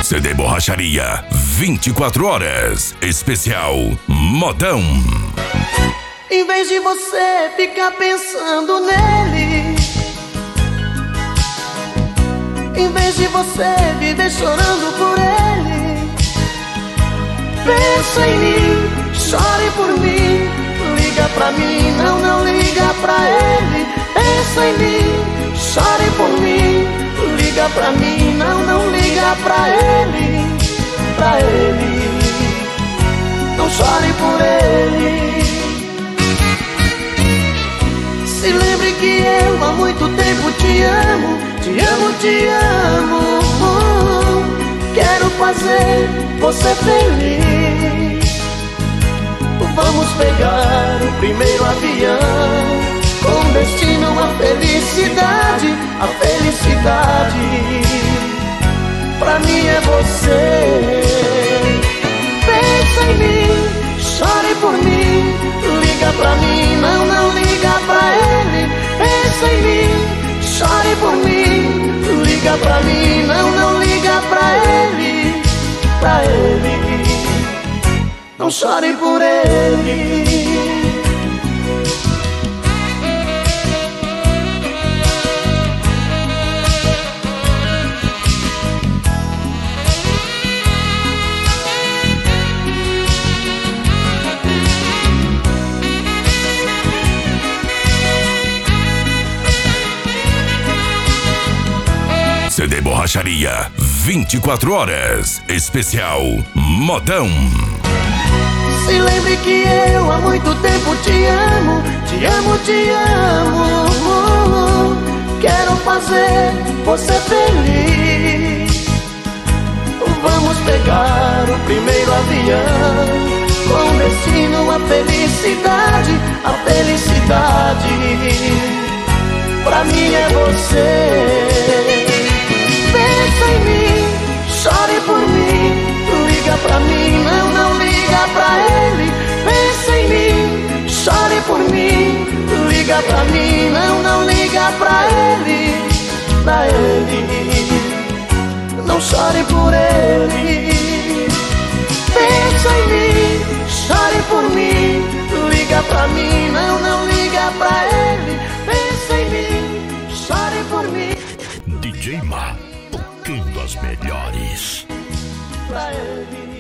CD Borracharia, 24 horas. Especial Modão. Em vez de você ficar pensando nele, em vez de você viver chorando por ele, pensa em mim, chore por mim, liga pra mim, não liga pra ele. Pensa em mim, chore por mim, liga pra mim, não liga pra ele, pra ele. Não chore por ele. Se lembre que eu há muito tempo te amo, te amo, te amo. Quero fazer você feliz. Vamos pegar o primeiro avião, com destino à felicidade, a felicidade. Pra mim é você. Pensa em mim, chore por mim, liga pra mim, não liga pra ele. Pensa em mim, chore por mim, liga pra mim, não liga pra ele, pra ele. Não chore por ele. CD Borracharia, 24 horas. Especial Modão. Se lembre que eu há muito tempo te amo, te amo, te amo. Quero fazer você feliz. Vamos pegar o primeiro avião, com destino à felicidade, a felicidade. Pra mim é você. Pensa em mim, chore por mim, liga pra mim, não liga pra ele. Pensa em mim, chore por mim, liga pra mim, não liga pra ele, pra ele. Não chore por ele. Pensa em mim, chore por mim, liga pra mim, não liga pra ele. Pensa em mim, chore por mim. DJ Ma, tocando as melhores. Pra ele.